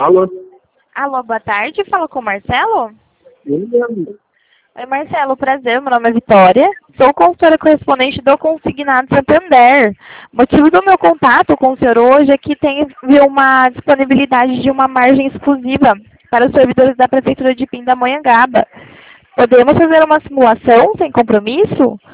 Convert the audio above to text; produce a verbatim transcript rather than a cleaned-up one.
Alô? Alô, boa tarde. Fala com o Marcelo? Ele mesmo. Oi, Marcelo. Prazer. Meu nome é Vitória. Sou consultora correspondente do Consignado Santander. O motivo do meu contato com o senhor hoje é que tem viu uma disponibilidade de uma margem exclusiva para os servidores da Prefeitura de Pindamonhangaba. Podemos fazer uma simulação sem compromisso?